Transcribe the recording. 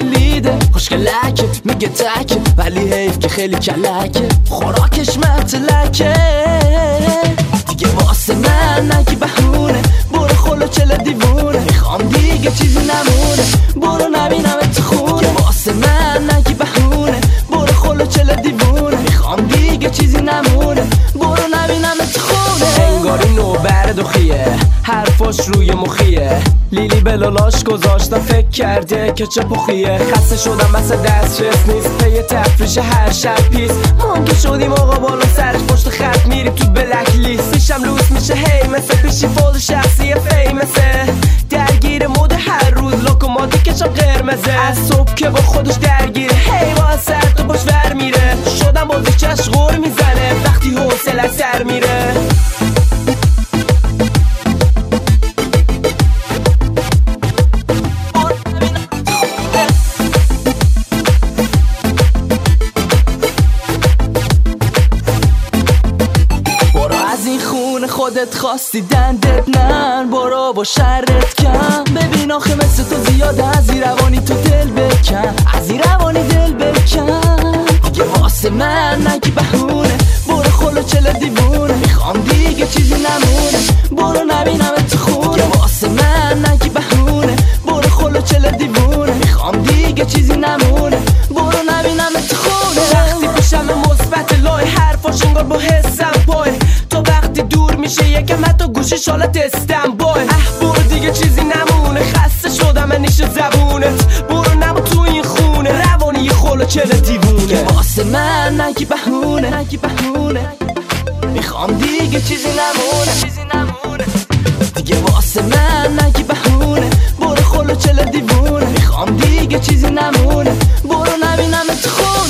کلیده خوشگلکه میگه تکه ولی حیف که خیلی کلکه خوراکش مرتلکه دیگه واسه من نگی بهونه برو خلو چله دیوونه میخوام دیگه چیزی نمونه برو نبینم تو خونه واسه من نگی بهونه برو خلو چله دیوونه میخوام دیگه چیزی نمونه برو نبینم تو خونه انگاری نوبر دوخیه حرفاش روی مخیه لیلی بلالاش گذاشتم فکر کرده که چه پخیه خسته شدم بس دسترس نیست پی تفریش هر شب پیس ما که شدیم آقا بالا سرش پشت خط میریم تو بلک لیست پیشم لوس میشه هی مثل پیشی فول شخصی فیمسه درگیر مود هر روز لوکوماتیکشم قرمزه از صبح که با خودش درگیره هی با سر تو باش ور میره شدم بازیکش غور میزنه وقتی حوصله سر میره خودت خواستی دندت نن برو با شرت کن ببین آخه مثل تو زیاده از این روانی تو دل بکن از این روانی دل بکن دیگه واسه من نگی بهونه برو خلو چله دیوونه میخوام دیگه چیزی نمونه برو نبینم تو خونه دیگه واسه من نگی بهونه برو خلو چله دیوونه میخوام دیگه چیزی نمونه برو نبینم تو خونه وقتی پیشم مثبت لای حرفاش انگار با حسم پای تو وقتی دور میشه یکم حتی گوشش حالت استنبای برو دیگه چیزی نمونه خسته شدم من نیشه زبونت برو نمو تو این خونه روانی یه خلو چله دیوونه واسه من نگی بهونه میخوام دیگه چیزی نمونه دیگه واسه من نگی بهونه برو خلو چله دیوونه میخوام دیگه چیزی نمونه برو نبینم تو خونه